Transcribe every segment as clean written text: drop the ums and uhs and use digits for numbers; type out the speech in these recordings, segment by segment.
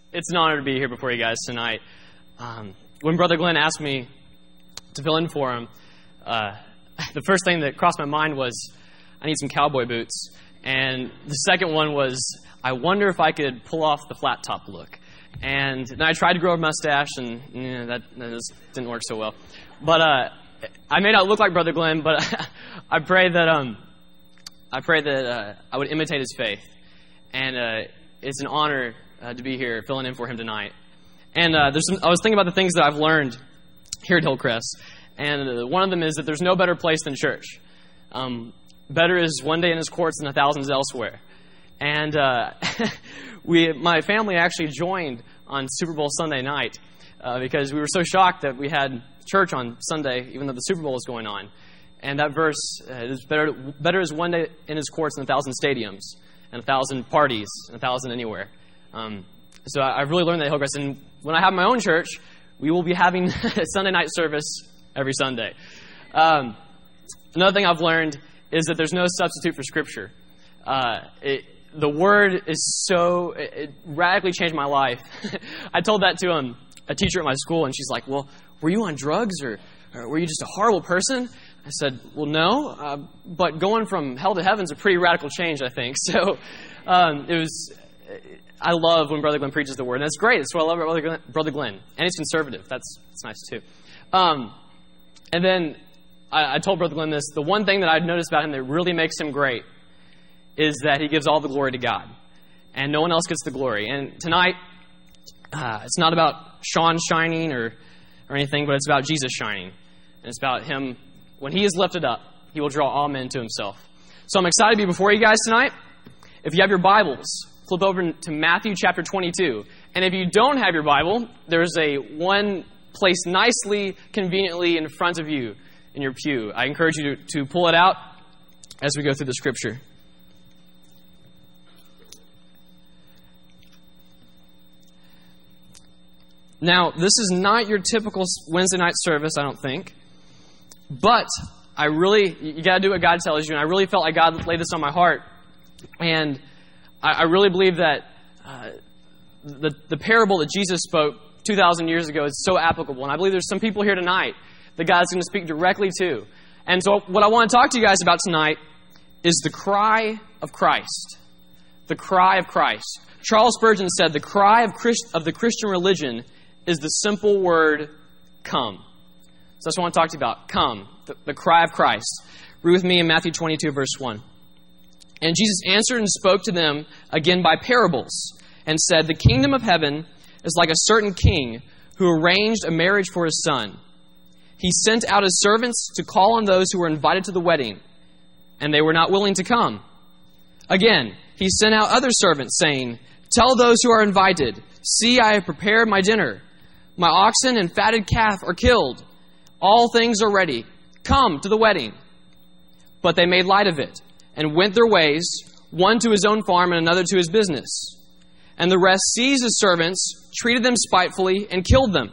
It's an honor to be here before you guys tonight. When Brother Glenn asked me to fill in for him, the first thing that crossed my mind was, I need some cowboy boots. And the second one was, I wonder if I could pull off the flat top look. And then I tried to grow a mustache, and that just didn't work so well. But I may not look like Brother Glenn, but I pray that I would imitate his faith. And it's an honor to be here filling in for him tonight. And I was thinking about the things that I've learned here at Hillcrest. And one of them is that there's no better place than church. Better is one day in his courts than 1,000 elsewhere. And my family actually joined on Super Bowl Sunday night because we were so shocked that we had church on Sunday, even though the Super Bowl was going on. And that verse is better is one day in his courts than 1,000 stadiums, and 1,000 parties, and 1,000 anywhere. So I've really learned that at Hillcrest. And when I have my own church, we will be having a Sunday night service every Sunday. Another thing I've learned is that there's no substitute for Scripture. The Word is it radically changed my life. I told that to a teacher at my school, and she's like, well, were you on drugs, or were you just a horrible person? I said, well, no, but going from hell to heaven is a pretty radical change, I think. So I love when Brother Glenn preaches the Word, and that's great. That's what I love about Brother Glenn. And he's conservative. That's nice, too. And then I told Brother Glenn this. The one thing that I've noticed about him that really makes him great is that he gives all the glory to God. And no one else gets the glory. And tonight, it's not about Sean shining or anything, but it's about Jesus shining. And it's about him. When he is lifted up, he will draw all men to himself. So I'm excited to be before you guys tonight. If you have your Bibles, flip over to Matthew chapter 22. And if you don't have your Bible, there's one placed nicely, conveniently in front of you in your pew. I encourage you to pull it out as we go through the Scripture. Now, this is not your typical Wednesday night service, I don't think. But you got to do what God tells you. And I really felt like God laid this on my heart. And I really believe that the parable that Jesus spoke 2,000 years ago is so applicable. And I believe there's some people here tonight that God's going to speak directly to. And so what I want to talk to you guys about tonight is the cry of Christ. The cry of Christ. Charles Spurgeon said, the cry of the Christian religion is the simple word, come. So that's what I want to talk to you about. Come, the cry of Christ. Read with me in Matthew 22, verse 1. And Jesus answered and spoke to them again by parables, and said, the kingdom of heaven is like a certain king who arranged a marriage for his son. He sent out his servants to call on those who were invited to the wedding, and they were not willing to come. Again, he sent out other servants, saying, tell those who are invited, see, I have prepared my dinner. My oxen and fatted calf are killed. All things are ready. Come to the wedding. But they made light of it, and went their ways, one to his own farm and another to his business. And the rest seized his servants, treated them spitefully, and killed them.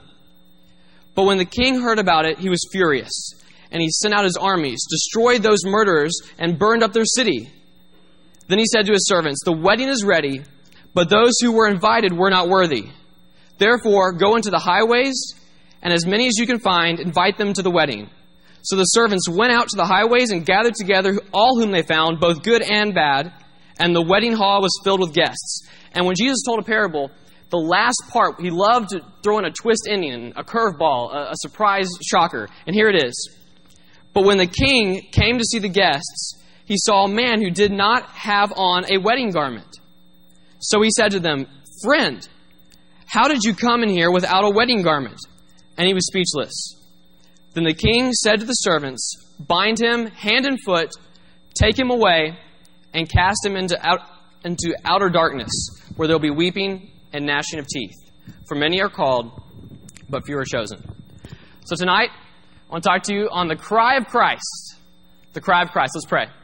But when the king heard about it, he was furious, and he sent out his armies, destroyed those murderers, and burned up their city. Then he said to his servants, the wedding is ready, but those who were invited were not worthy. Therefore, go into the highways, and as many as you can find, invite them to the wedding. So the servants went out to the highways and gathered together all whom they found, both good and bad, and the wedding hall was filled with guests. And when Jesus told a parable, the last part, he loved to throw in a twist ending, a curveball, a surprise shocker. And here it is. But when the king came to see the guests, he saw a man who did not have on a wedding garment. So he said to them, friend, how did you come in here without a wedding garment? And he was speechless. Then the king said to the servants, bind him hand and foot, take him away, and cast him into outer darkness, where there will be weeping and gnashing of teeth. For many are called, but few are chosen. So tonight, I want to talk to you on the cry of Christ. The cry of Christ. Let's pray.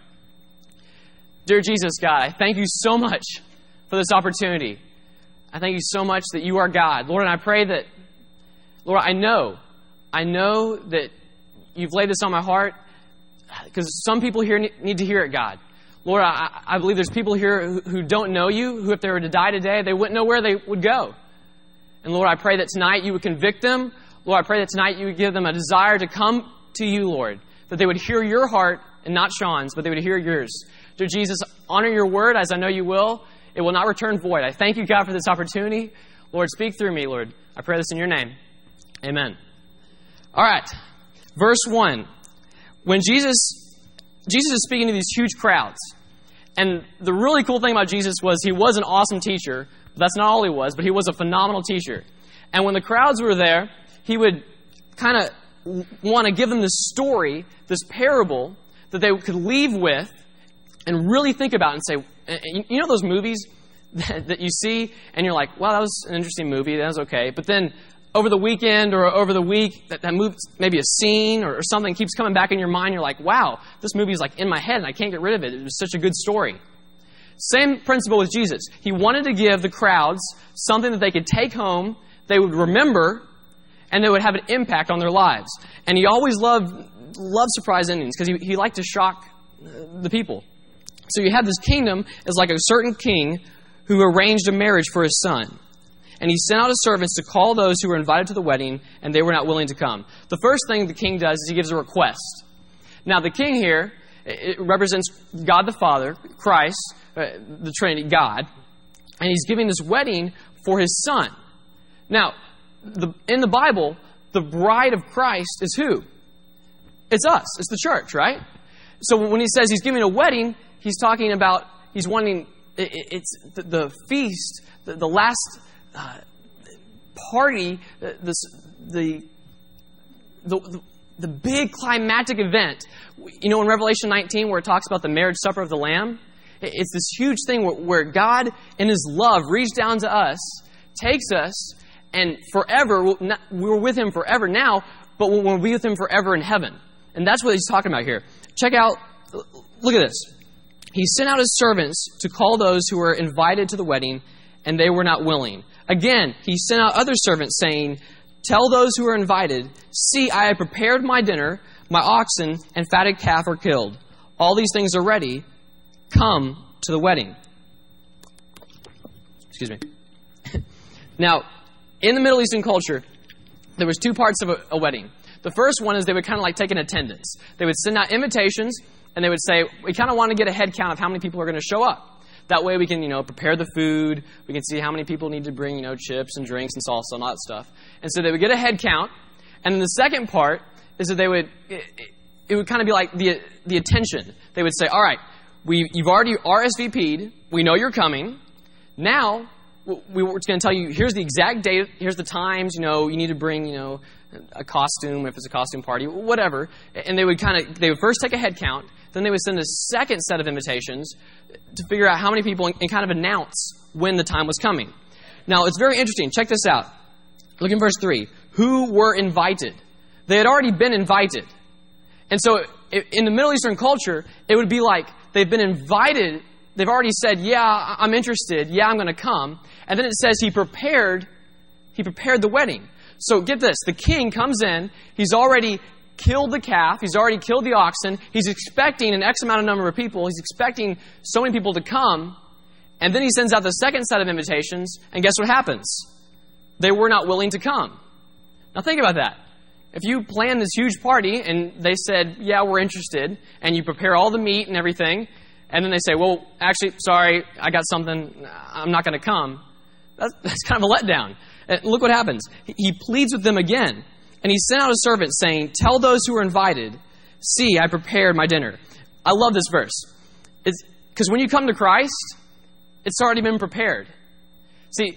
Dear Jesus, God, I thank you so much for this opportunity. I thank you so much that you are God. Lord, and I pray that, Lord, I know that you've laid this on my heart because some people here need to hear it, God. Lord, I believe there's people here who don't know you, who if they were to die today, they wouldn't know where they would go. And Lord, I pray that tonight you would convict them. Lord, I pray that tonight you would give them a desire to come to you, Lord. That they would hear your heart and not Sean's, but they would hear yours. Dear Jesus, honor your word as I know you will. It will not return void. I thank you, God, for this opportunity. Lord, speak through me, Lord. I pray this in your name. Amen. All right. Verse 1. When Jesus is speaking to these huge crowds. And the really cool thing about Jesus was he was an awesome teacher. That's not all he was, but he was a phenomenal teacher. And when the crowds were there, he would kind of want to give them this story, this parable, that they could leave with and really think about and say, you know those movies that you see and you're like, wow, that was an interesting movie, that was okay. But then over the weekend or over the week, that movie, maybe a scene or something keeps coming back in your mind. You're like, wow, this movie is like in my head and I can't get rid of it. It was such a good story. Same principle with Jesus. He wanted to give the crowds something that they could take home, they would remember, and they would have an impact on their lives. And he always loved surprise endings because he liked to shock the people. So you have this kingdom as like a certain king who arranged a marriage for his son. And he sent out his servants to call those who were invited to the wedding, and they were not willing to come. The first thing the king does is he gives a request. Now, the king here, it represents God the Father, Christ, the Trinity, God, and he's giving this wedding for his son. Now, in the Bible, the bride of Christ is who? It's us. It's the church, right? So when he says he's giving a wedding, he's talking about, he's wanting, it's the feast, the last party, the big climactic event. You know, in Revelation 19, where it talks about the marriage supper of the Lamb, it's this huge thing where God, in His love, reached down to us, takes us, and forever, we're with Him forever now, but we'll be with Him forever in heaven. And that's what He's talking about here. Check out, look at this. He sent out His servants to call those who were invited to the wedding, and they were not willing. Again, He sent out other servants, saying, tell those who are invited, see, I have prepared my dinner, my oxen and fatted calf are killed. All these things are ready. Come to the wedding. Excuse me. Now, in the Middle Eastern culture, there was two parts of a wedding. The first one is they would kind of like take an attendance. They would send out invitations, and they would say, we kind of want to get a head count of how many people are going to show up. That way we can, prepare the food. We can see how many people need to bring, chips and drinks and salsa and all that stuff. And so they would get a head count. And then the second part is that it would kind of be like the attention. They would say, all right, you've already RSVP'd. We know you're coming. Now, we're going to tell you, here's the exact date. Here's the times. You need to bring, a costume, if it's a costume party, whatever. And they would first take a head count. Then they would send a second set of invitations to figure out how many people and kind of announce when the time was coming. Now, it's very interesting. Check this out. Look in verse 3. Who were invited? They had already been invited. And so in the Middle Eastern culture, it would be like they've been invited. They've already said, yeah, I'm interested. Yeah, I'm going to come. And then it says he prepared the wedding. So get this. The king comes in. He's already killed the calf. He's already killed the oxen. He's expecting an X amount of number of people. He's expecting so many people to come. And then he sends out the second set of invitations. And guess what happens? They were not willing to come. Now think about that. If you plan this huge party and they said, yeah, we're interested, and you prepare all the meat and everything, and then they say, well, actually, sorry, I got something, I'm not going to come. That's kind of a letdown. And look what happens. He pleads with them again. And he sent out a servant saying, tell those who are invited, see, I prepared my dinner. I love this verse. Because when you come to Christ, it's already been prepared. See,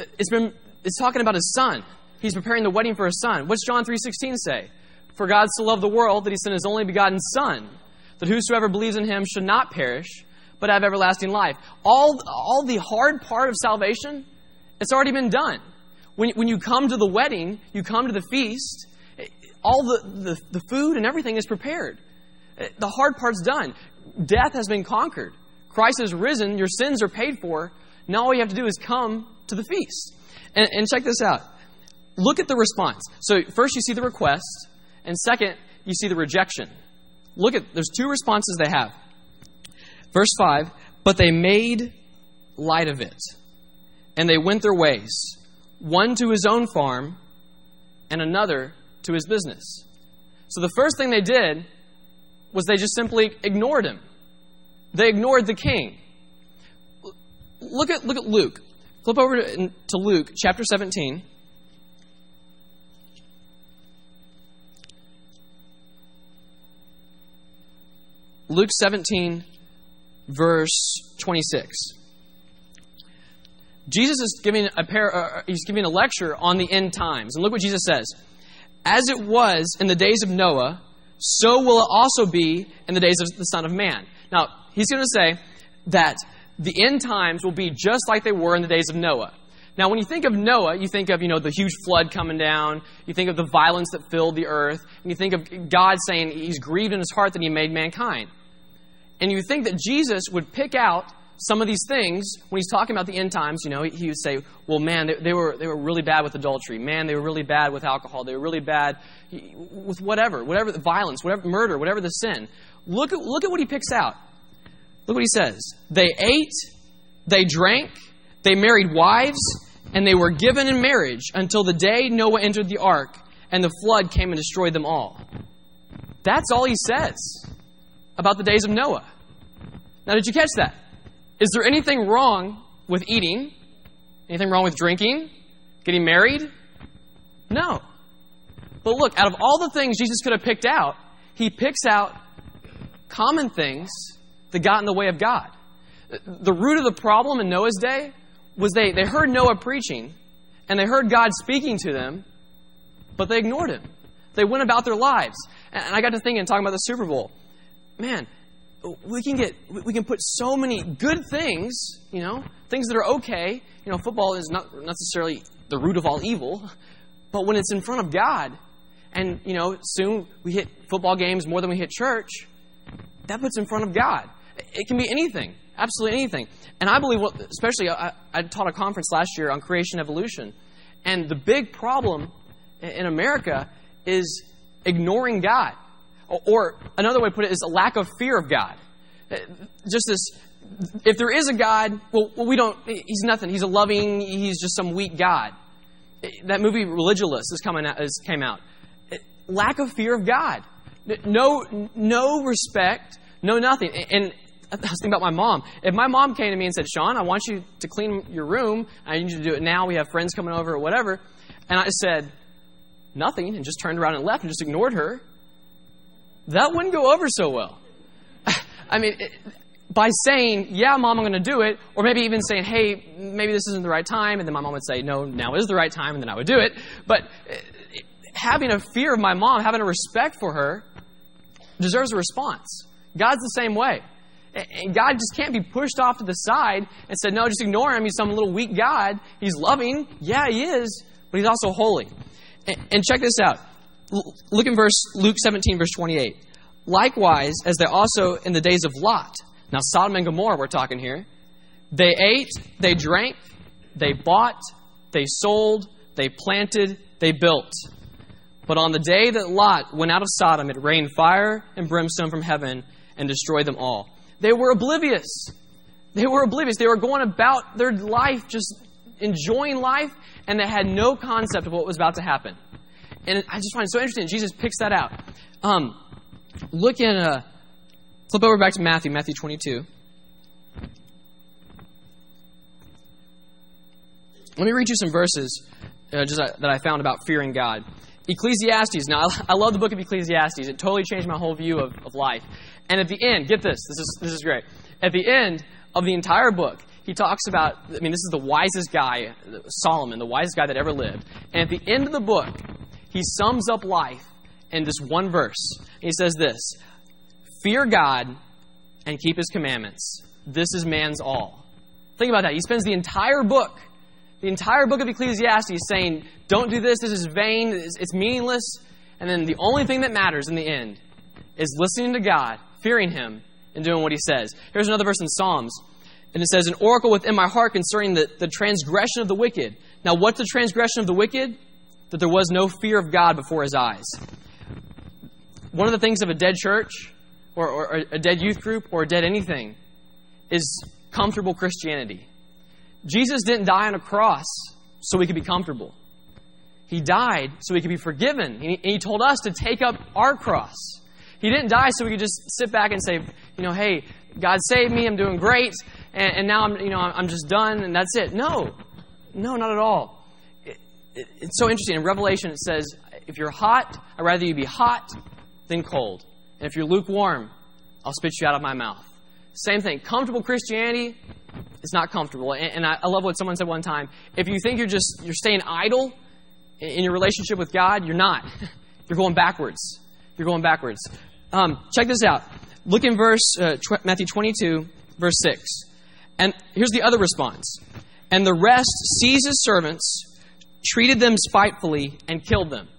it's talking about His Son. He's preparing the wedding for His Son. What's John 3:16 say? For God so loved the world that He sent His only begotten Son, that whosoever believes in Him should not perish, but have everlasting life. All the hard part of salvation, it's already been done. When you come to the wedding, you come to the feast, all the food and everything is prepared. The hard part's done. Death has been conquered. Christ has risen. Your sins are paid for. Now all you have to do is come to the feast. And check this out. Look at the response. So first you see the request, and second, you see the rejection. There's two responses they have. Verse 5, but they made light of it, and they went their ways, one to his own farm, and another to his business. So the first thing they did was they just simply ignored him. They ignored the king. Look at Luke. Flip over to Luke chapter 17. Luke 17, verse 26. Jesus is giving a lecture on the end times. And look what Jesus says. As it was in the days of Noah, so will it also be in the days of the Son of Man. Now, he's going to say that the end times will be just like they were in the days of Noah. Now, when you think of Noah, you think of, the huge flood coming down. You think of the violence that filled the earth. And you think of God saying he's grieved in his heart that he made mankind. And you think that Jesus would pick out some of these things when he's talking about the end times. He would say, well, man, they were really bad with adultery. Man, they were really bad with alcohol. They were really bad with whatever the violence, whatever murder, whatever the sin. Look at what he picks out. Look what he says. They ate, they drank, they married wives, and they were given in marriage until the day Noah entered the ark and the flood came and destroyed them all. That's all he says about the days of Noah. Now, did you catch that? Is there anything wrong with eating? Anything wrong with drinking? Getting married? No. But look, out of all the things Jesus could have picked out, he picks out common things that got in the way of God. The root of the problem in Noah's day was they heard Noah preaching, and they heard God speaking to them, but they ignored him. They went about their lives. And I got to thinking, talking about the Super Bowl, man, we can put so many good things, things that are okay. Football is not necessarily the root of all evil, but when it's in front of God, and, soon we hit football games more than we hit church, that puts in front of God. It can be anything, absolutely anything. And I believe, especially, I taught a conference last year on creation evolution, and the big problem in America is ignoring God. Or another way to put it is a lack of fear of God. Just this, if there is a God, he's nothing. He's a loving, he's just some weak God. That movie Religulous came out. Lack of fear of God. No respect, no nothing. And I was thinking about my mom. If my mom came to me and said, Sean, I want you to clean your room. I need you to do it now. We have friends coming over or whatever. And I said, nothing, and just turned around and left and just ignored her. That wouldn't go over so well. I mean, by saying, yeah, Mom, I'm going to do it, or maybe even saying, hey, maybe this isn't the right time, and then my mom would say, no, now is the right time, and then I would do it. But having a fear of my mom, having a respect for her, deserves a response. God's the same way. And God just can't be pushed off to the side and said, no, just ignore him. He's some little weak God. He's loving. Yeah, he is, but he's also holy. And check this out. Look in Luke 17, verse 28. Likewise, as they also in the days of Lot. Now, Sodom and Gomorrah, we're talking here. They ate, they drank, they bought, they sold, they planted, they built. But on the day that Lot went out of Sodom, it rained fire and brimstone from heaven and destroyed them all. They were oblivious. They were going about their life, just enjoying life, and they had no concept of what was about to happen. And I just find it so interesting. Jesus picks that out. Flip over back to Matthew 22. Let me read you some verses that I found about fearing God. Ecclesiastes. Now, I love the book of Ecclesiastes. It totally changed my whole view of life. And at the end, get this. This is great. At the end of the entire book, he talks about, this is the wisest guy, Solomon, the wisest guy that ever lived. And at the end of the book, he sums up life in this one verse. He says this, fear God and keep his commandments. This is man's all. Think about that. He spends the entire book of Ecclesiastes saying, don't do this is vain, it's meaningless. And then the only thing that matters in the end is listening to God, fearing him, and doing what he says. Here's another verse in Psalms. And it says, an oracle within my heart concerning the transgression of the wicked. Now, what's the transgression of the wicked? That there was no fear of God before his eyes. One of the things of a dead church, or a dead youth group, or a dead anything, is comfortable Christianity. Jesus didn't die on a cross so we could be comfortable. He died so we could be forgiven. And he told us to take up our cross. He didn't die so we could just sit back and say, hey, God saved me, I'm doing great, and now I'm just done, and that's it. No, not at all. It's so interesting. In Revelation, it says, if you're hot, I'd rather you be hot than cold. And if you're lukewarm, I'll spit you out of my mouth. Same thing. Comfortable Christianity is not comfortable. And I love what someone said one time. If you think you're staying idle in your relationship with God, you're not. You're going backwards. Check this out. Look in Matthew 22, verse 6. And here's the other response. And the rest seized his servants, treated them spitefully, and killed them.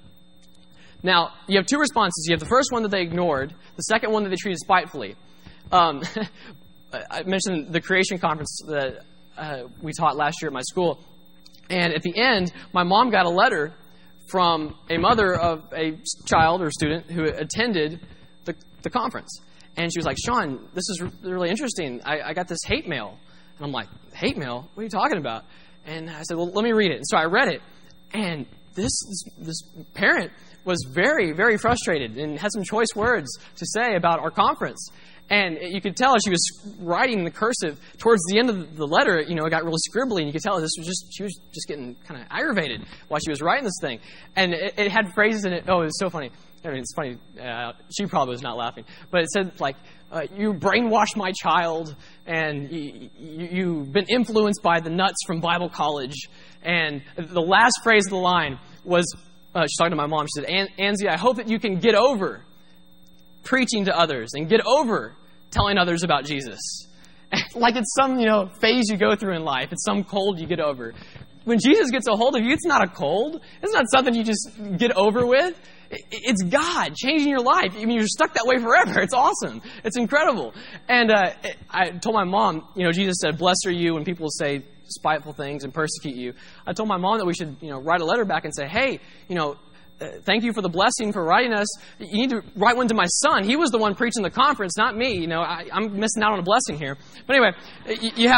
Now, you have two responses. You have the first one that they ignored, the second one that they treated spitefully. I mentioned the creation conference that we taught last year at my school. And at the end, my mom got a letter from a mother of a child or student who attended the conference. And she was like, Sean, this is really interesting. I got this hate mail. And I'm like, hate mail? What are you talking about? And I said, well, let me read it. And so I read it. And this parent was very, very frustrated and had some choice words to say about our conference. And you could tell she was writing the cursive towards the end of the letter. It got really scribbly, and you could tell she was just getting kind of aggravated while she was writing this thing. And it had phrases in it. Oh, it was so funny. I mean, it's funny. She probably was not laughing, but it said like, "You brainwashed my child, and you've been influenced by the nuts from Bible college." And the last phrase of the line was, she's talking to my mom. She said, "Anzie, I hope that you can get over preaching to others and get over telling others about Jesus." Like it's some, phase you go through in life. It's some cold you get over. When Jesus gets a hold of you, it's not a cold. It's not something you just get over with. It's God changing your life. I mean, you're stuck that way forever. It's awesome. It's incredible. And I told my mom, Jesus said, "Blessed are you when people say spiteful things and persecute you." I told my mom that we should, write a letter back and say, "Hey, thank you for the blessing for writing us. You need to write one to my son. He was the one preaching the conference, not me. I'm missing out on a blessing here." But anyway, you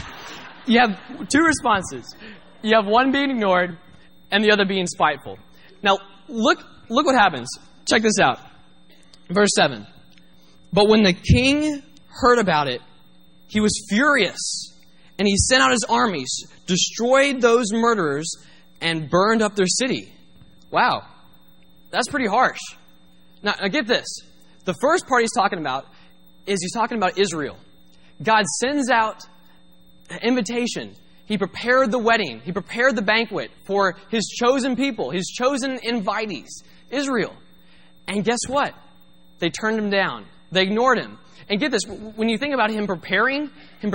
have two responses. You have one being ignored and the other being spiteful. Now, look what happens. Check this out. Verse 7. But when the king heard about it, he was furious, and he sent out his armies, destroyed those murderers, and burned up their city. Wow. That's pretty harsh. Now, get this. The first part he's talking about Israel. God sends out an invitation. He prepared the wedding. He prepared the banquet for his chosen people, his chosen invitees, Israel. And guess what? They turned him down. They ignored him. And get this. When you think about him preparing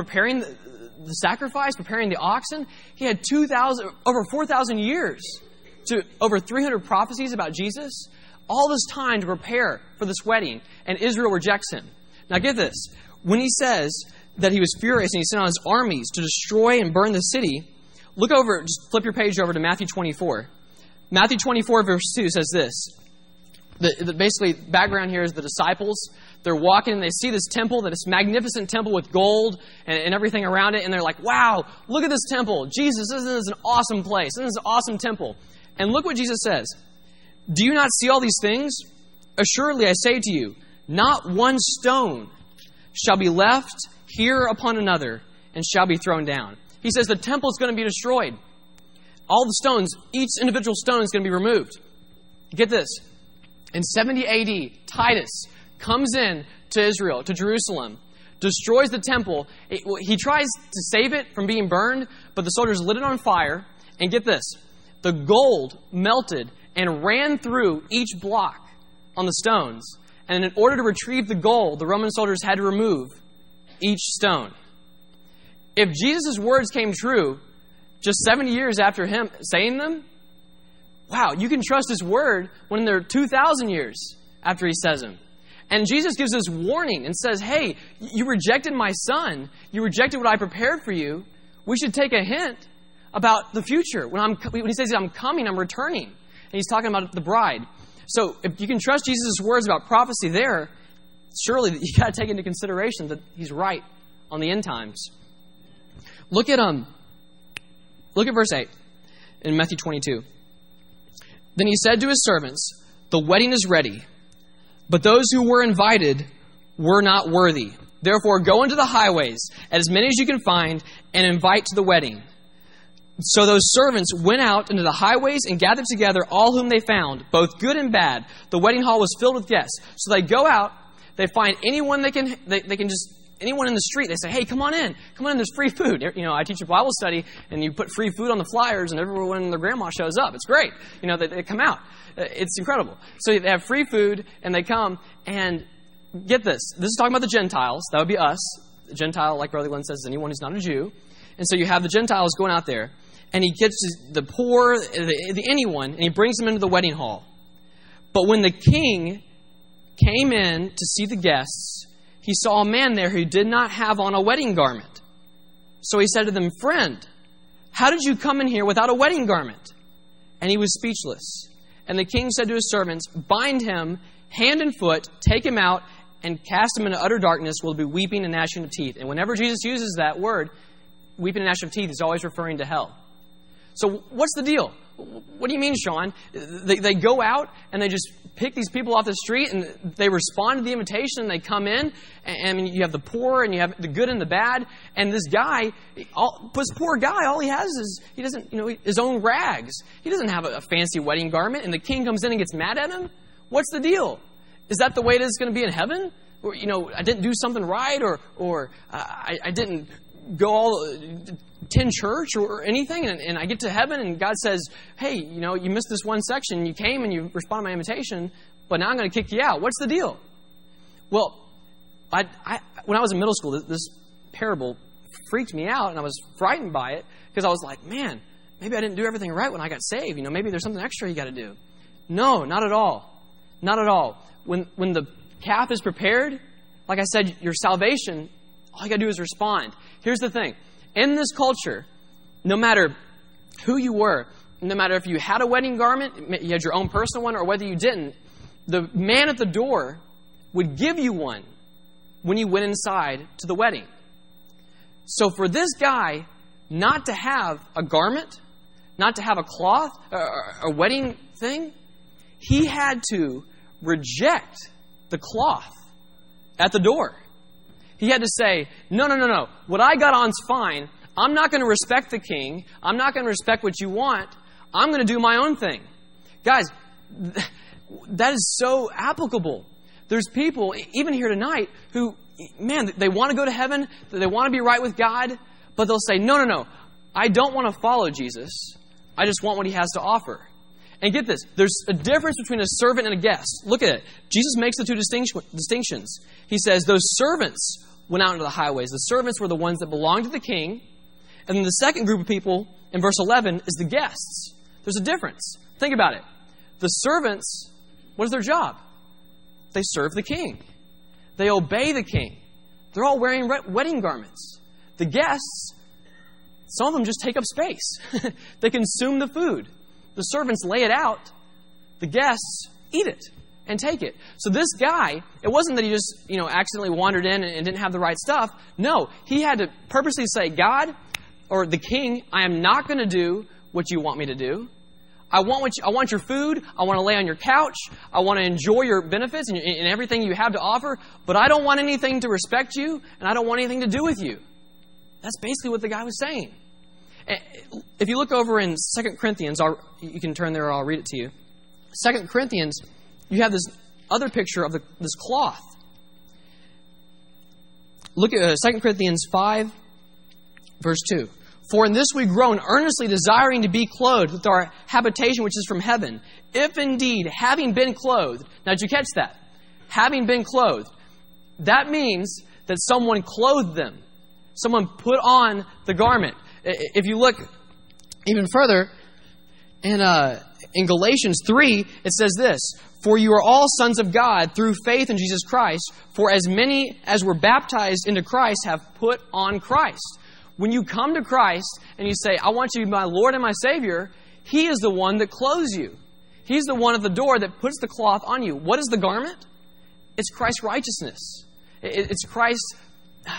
the sacrifice, preparing the oxen, he had over 4,000 years to over 300 prophecies about Jesus, all this time to prepare for this wedding, and Israel rejects him. Now get this. When he says that he was furious and he sent out his armies to destroy and burn the city, just flip your page over to Matthew 24. Matthew 24 verse 2 says this. Basically, background here is the disciples. They're walking and they see this temple, this magnificent temple with gold and everything around it, and they're like, wow, look at this temple. Jesus, isn't this an awesome place? Isn't this an awesome temple? And look what Jesus says. Do you not see all these things? Assuredly, I say to you, not one stone shall be left here upon another and shall be thrown down. He says the temple is going to be destroyed. All the stones, each individual stone is going to be removed. Get this. In 70 AD, Titus comes in to Israel, to Jerusalem, destroys the temple. He tries to save it from being burned, but the soldiers lit it on fire. And get this. The gold melted and ran through each block on the stones. And in order to retrieve the gold, the Roman soldiers had to remove each stone. If Jesus' words came true just 70 years after him saying them, wow, you can trust his word when they're 2,000 years after he says them. And Jesus gives this warning and says, hey, you rejected my son. You rejected what I prepared for you. We should take a hint about the future. When he says, I'm coming, I'm returning. And he's talking about the bride. So if you can trust Jesus' words about prophecy there, surely you got to take into consideration that he's right on the end times. Look at verse 8. in Matthew 22. Then he said to his servants, "The wedding is ready, but those who were invited were not worthy. Therefore go into the highways, as many as you can find, and invite to the wedding." So those servants went out into the highways and gathered together all whom they found, both good and bad. The wedding hall was filled with guests. So they go out, they find anyone they can just, anyone in the street. They say, "Hey, come on in, there's free food." You know, I teach a Bible study, and you put free food on the flyers, and everyone and their grandma shows up. It's great. You know, they come out. It's incredible. So they have free food, and they come, and get this. This is talking about the Gentiles. That would be us. The Gentile, like Brother Glenn says, is anyone who's not a Jew. And so you have the Gentiles going out there, and he gets the poor, anyone, and he brings them into the wedding hall. But when the king came in to see the guests, he saw a man there who did not have on a wedding garment. So he said to them, "Friend, how did you come in here without a wedding garment?" And he was speechless. And the king said to his servants, "Bind him hand and foot, take him out, and cast him into utter darkness, will be weeping and gnashing of teeth." And whenever Jesus uses that word, weeping and gnashing of teeth, he's always referring to hell. So what's the deal? What do you mean, Sean? They go out and they just pick these people off the street and they respond to the invitation and they come in. And you have the poor and you have the good and the bad. And this guy, this poor guy, all he has is, he doesn't, his own rags. He doesn't have a fancy wedding garment. And the king comes in and gets mad at him. What's the deal? Is that the way it is going to be in heaven? Or, I didn't do something right, or I didn't go attend church or anything, and I get to heaven and God says, "Hey, you missed this one section. You came and you responded to my invitation, but now I'm going to kick you out." What's the deal? Well, when I was in middle school, this parable freaked me out, and I was frightened by it because I was like, "Man, maybe I didn't do everything right when I got saved. Maybe there's something extra you got to do." No, not at all. Not at all. When the calf is prepared, like I said, your salvation, all you got to do is respond. Here's the thing. In this culture, no matter who you were, no matter if you had a wedding garment, you had your own personal one, or whether you didn't, the man at the door would give you one when you went inside to the wedding. So for this guy not to have a garment, not to have a cloth, a wedding thing, he had to reject the cloth at the door. He had to say, no. What I got on's fine. I'm not going to respect the king. I'm not going to respect what you want. I'm going to do my own thing. Guys, that is so applicable. There's people, even here tonight, who, man, they want to go to heaven. They want to be right with God. But they'll say, no. I don't want to follow Jesus. I just want what he has to offer. And get this, there's a difference between a servant and a guest. Look at it. Jesus makes the two distinctions. He says those servants went out into the highways. The servants were the ones that belonged to the king. And then the second group of people in verse 11 is the guests. There's a difference. Think about it. The servants, what is their job? They serve the king. They obey the king. They're all wearing wedding garments. The guests, some of them just take up space. They consume the food. The servants lay it out. The guests eat it and take it. So this guy, it wasn't that he just, accidentally wandered in and didn't have the right stuff. No, he had to purposely say, "God, or the king, I am not going to do what you want me to do. I want your food. I want to lay on your couch. I want to enjoy your benefits and everything you have to offer. But I don't want anything to respect you, and I don't want anything to do with you." That's basically what the guy was saying. If you look over in 2 Corinthians, you can turn there or I'll read it to you. 2 Corinthians, you have this other picture of this cloth. Look at 2 Corinthians 5, verse 2. "For in this we groan, earnestly desiring to be clothed with our habitation which is from heaven. If indeed, having been clothed..." Now, did you catch that? Having been clothed. That means that someone clothed them. Someone put on the garment. If you look even further, in Galatians 3, it says this, "For you are all sons of God through faith in Jesus Christ, for as many as were baptized into Christ have put on Christ." When you come to Christ and you say, "I want you to be my Lord and my Savior," He is the one that clothes you. He's the one at the door that puts the cloth on you. What is the garment? It's Christ's righteousness. It's Christ's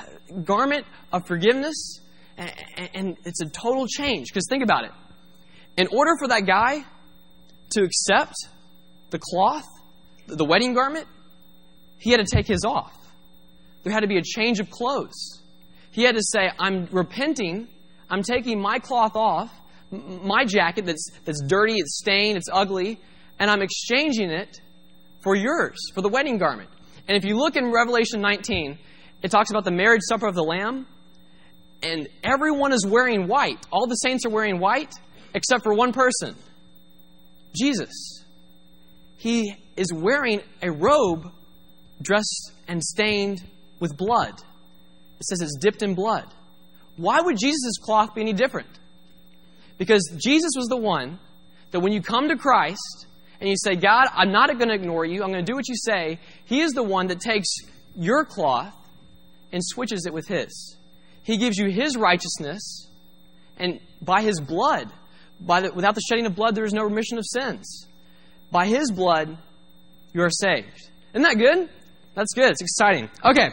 garment of forgiveness. And it's a total change. Because think about it. In order for that guy to accept the cloth, the wedding garment, he had to take his off. There had to be a change of clothes. He had to say, I'm repenting. I'm taking my cloth off, my jacket that's dirty, it's stained, it's ugly, and I'm exchanging it for yours, for the wedding garment. And if you look in Revelation 19, it talks about the marriage supper of the Lamb, and everyone is wearing white. All the saints are wearing white, except for one person, Jesus. He is wearing a robe dressed and stained with blood. It says it's dipped in blood. Why would Jesus' cloth be any different? Because Jesus was the one that when you come to Christ and you say, God, I'm not going to ignore you. I'm going to do what you say. He is the one that takes your cloth and switches it with His. He gives you His righteousness, and by His blood, without the shedding of blood, there is no remission of sins. By His blood, you are saved. Isn't that good? That's good. It's exciting. Okay.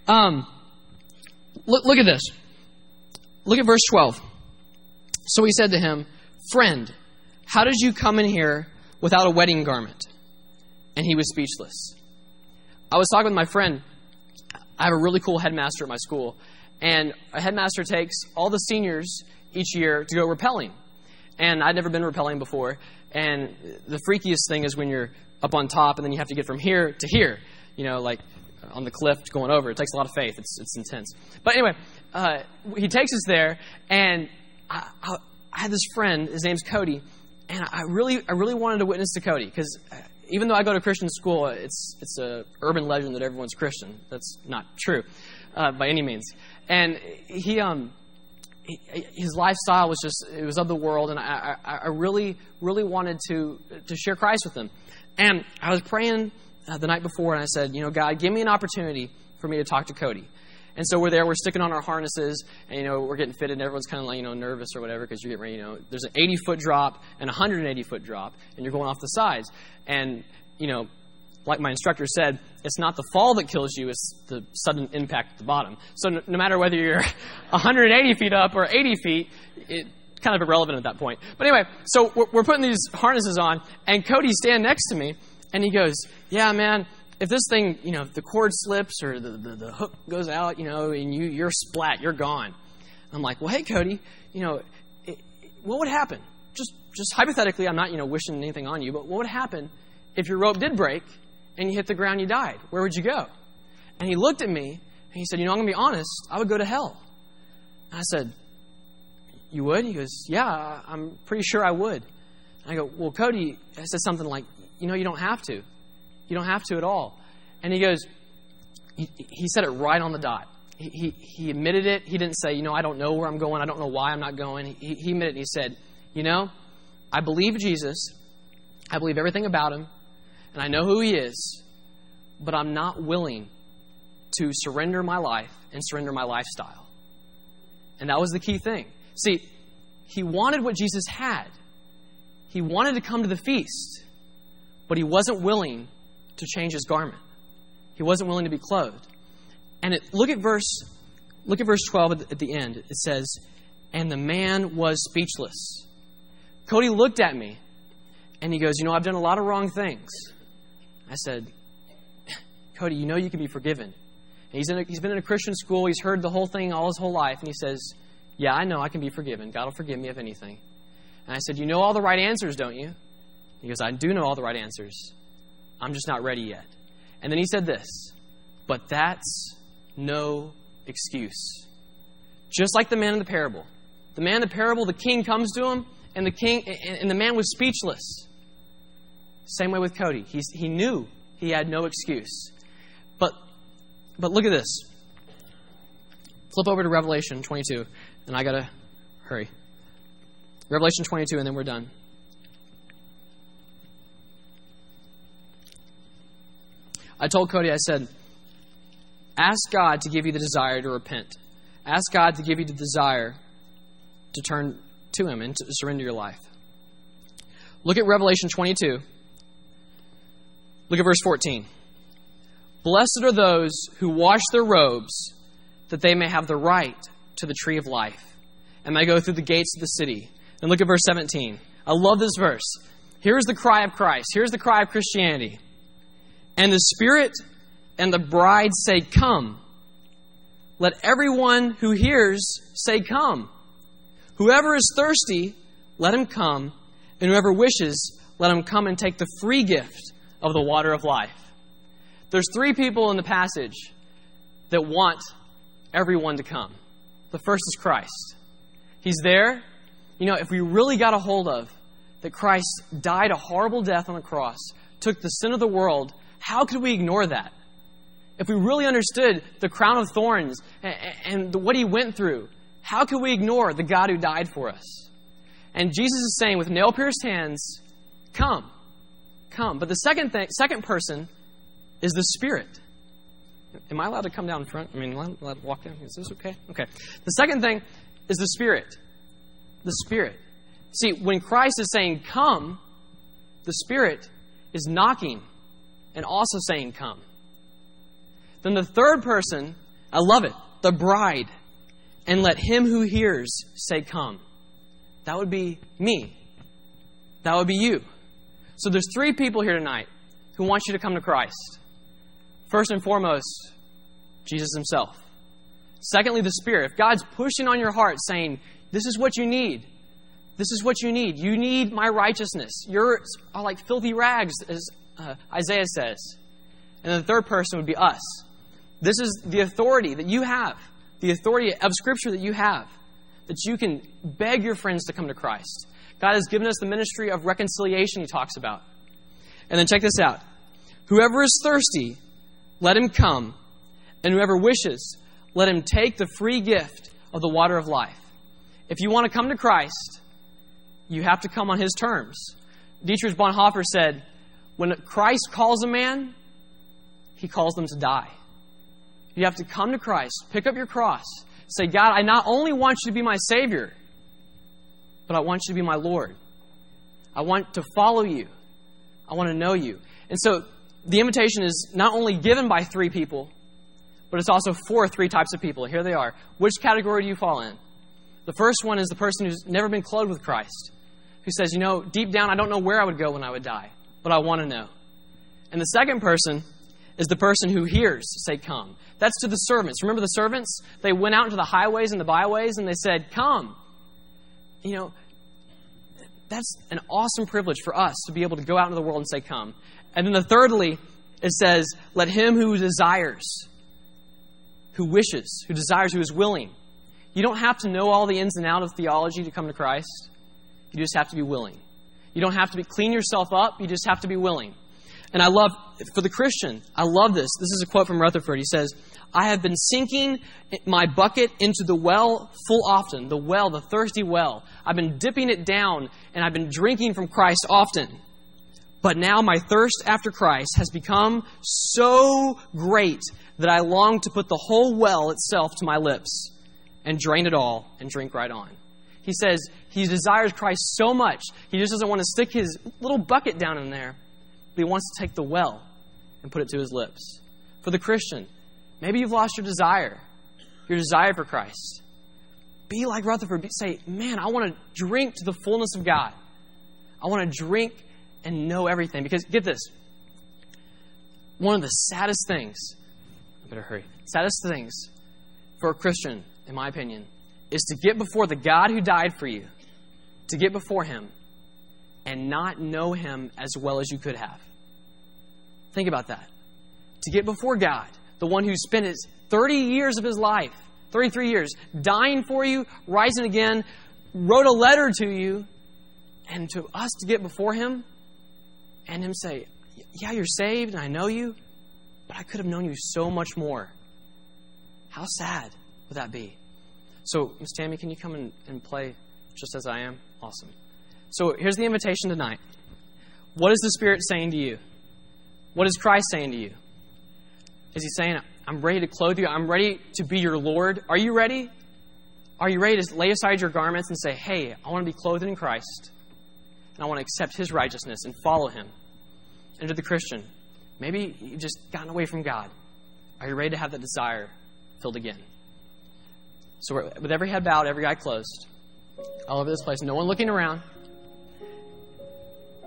Look at this. Look at verse 12. So he said to him, Friend, how did you come in here without a wedding garment? And he was speechless. I was talking with my friend. I have a really cool headmaster at my school. And a headmaster takes all the seniors each year to go rappelling. And I'd never been rappelling before. And the freakiest thing is when you're up on top and then you have to get from here to here. You know, like on the cliff going over. It takes a lot of faith. It's intense. But anyway, he takes us there, and I had this friend. His name's Cody, and I really wanted to witness to Cody because even though I go to Christian school, it's a urban legend that everyone's Christian. That's not true by any means. And his lifestyle was it was of the world, and I really wanted to share Christ with him. And I was praying the night before, and I said, God, give me an opportunity for me to talk to Cody. And so we're sticking on our harnesses, and, we're getting fitted, and everyone's kind of like, nervous or whatever, because you're getting ready, there's an 80-foot drop and a 180-foot drop, and you're going off the sides. And, like my instructor said, it's not the fall that kills you, it's the sudden impact at the bottom. So no matter whether you're 180 feet up or 80 feet, it's kind of irrelevant at that point. But anyway, so we're putting these harnesses on, and Cody's standing next to me, and he goes, yeah, man, if this thing, if the cord slips or the hook goes out, and you're splat, you're gone. I'm like, well, hey, Cody, what would happen? Just hypothetically, I'm not, wishing anything on you, but what would happen if your rope did break and you hit the ground, you died? Where would you go? And he looked at me and he said, I'm going to be honest, I would go to hell. And I said, you would? He goes, yeah, I'm pretty sure I would. And I go, well, Cody, I said something like, you don't have to. You don't have to at all. And he goes, he said it right on the dot. He admitted it. He didn't say, I don't know where I'm going. I don't know why I'm not going. He admitted it. He said, I believe Jesus. I believe everything about him. And I know who he is. But I'm not willing to surrender my life and surrender my lifestyle. And that was the key thing. See, he wanted what Jesus had. He wanted to come to the feast. But he wasn't willing to change his garment. He wasn't willing to be clothed. And look at verse 12 at the end. It says, and the man was speechless. Cody looked at me and he goes, I've done a lot of wrong things. I said, Cody, you can be forgiven. And he's been in a Christian school. He's heard the whole thing all his whole life. And he says, yeah, I know I can be forgiven. God will forgive me of anything. And I said, you know all the right answers, don't you? He goes, I do know all the right answers. I'm just not ready yet. And then he said this, but that's no excuse. Just like the man in the parable. The man in the parable, the king comes to him, and the man was speechless. Same way with Cody. He knew he had no excuse. But look at this. Flip over to Revelation 22, and I got to hurry. Revelation 22, and then we're done. I told Cody, I said, ask God to give you the desire to repent. Ask God to give you the desire to turn to Him and to surrender your life. Look at Revelation 22. Look at verse 14. Blessed are those who wash their robes, that they may have the right to the tree of life, and may go through the gates of the city. And look at verse 17. I love this verse. Here's the cry of Christ. Here's the cry of Christianity. And the Spirit and the bride say, come. Let everyone who hears say, come. Whoever is thirsty, let him come. And whoever wishes, let him come and take the free gift of the water of life. There's 3 people in the passage that want everyone to come. The first is Christ. He's there. You know, if we really got a hold of that Christ died a horrible death on the cross, took the sin of the world, how could we ignore that? If we really understood the crown of thorns and what He went through, how could we ignore the God who died for us? And Jesus is saying with nail-pierced hands, come, come. But the second person is the Spirit. Am I allowed to come down front? I mean, am I allowed to walk down? Is this okay? Okay. The second thing is the Spirit. The Spirit. See, when Christ is saying, come, the Spirit is knocking and also saying, come. Then the third person, I love it, the bride. And let him who hears say, come. That would be me. That would be you. So there's 3 people here tonight who want you to come to Christ. First and foremost, Jesus Himself. Secondly, the Spirit. If God's pushing on your heart saying, this is what you need. This is what you need. You need my righteousness. You're like filthy rags, as Isaiah says. And the third person would be us. This is the authority that you have. The authority of Scripture that you have. That you can beg your friends to come to Christ. God has given us the ministry of reconciliation He talks about. And then check this out. Whoever is thirsty, let him come. And whoever wishes, let him take the free gift of the water of life. If you want to come to Christ, you have to come on His terms. Dietrich Bonhoeffer said, when Christ calls a man, He calls them to die. You have to come to Christ, pick up your cross, say, God, I not only want you to be my Savior, but I want you to be my Lord. I want to follow you. I want to know you. And so the invitation is not only given by 3 people, but it's also for 3 types of people. Here they are. Which category do you fall in? The first one is the person who's never been clothed with Christ, who says, you know, deep down, I don't know where I would go when I would die, but I want to know. And the second person is the person who hears say, come. That's to the servants. Remember the servants? They went out into the highways and the byways and they said, come. You know, that's an awesome privilege for us to be able to go out into the world and say, come. And then thirdly, it says, let him who desires, who wishes, who desires, who is willing. You don't have to know all the ins and outs of theology to come to Christ. You just have to be willing. You don't have to clean yourself up. You just have to be willing. And I love, for the Christian, I love this. This is a quote from Rutherford. He says, I have been sinking my bucket into the well full often. The well, the thirsty well. I've been dipping it down and I've been drinking from Christ often. But now my thirst after Christ has become so great that I long to put the whole well itself to my lips and drain it all and drink right on. He says he desires Christ so much, he just doesn't want to stick his little bucket down in there, but he wants to take the well and put it to his lips. For the Christian, maybe you've lost your desire for Christ. Be like Rutherford. Say, man, I want to drink to the fullness of God. I want to drink and know everything. Because, get this, one of the saddest things, I better hurry, saddest things for a Christian, in my opinion, is to get before the God who died for you, to get before Him and not know Him as well as you could have. Think about that. To get before God, the one who spent his 30 years of his life, 33 years, dying for you, rising again, wrote a letter to you, and to us to get before Him and Him say, yeah, you're saved and I know you, but I could have known you so much more. How sad would that be? So, Ms. Tammy, can you come and play Just As I Am? Awesome. So here's the invitation tonight. What is the Spirit saying to you? What is Christ saying to you? Is He saying, I'm ready to clothe you. I'm ready to be your Lord. Are you ready? Are you ready to lay aside your garments and say, hey, I want to be clothed in Christ, and I want to accept His righteousness and follow Him? And to the Christian, maybe you've just gotten away from God. Are you ready to have that desire filled again? So with every head bowed, every eye closed, all over this place, no one looking around,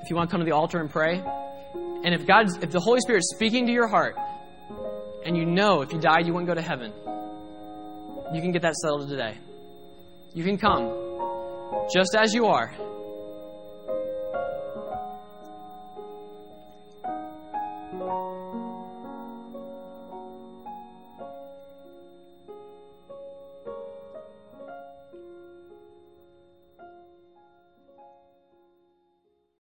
if you want to come to the altar and pray. And if the Holy Spirit's speaking to your heart, and you know if you died you wouldn't go to heaven, you can get that settled today. You can come just as you are.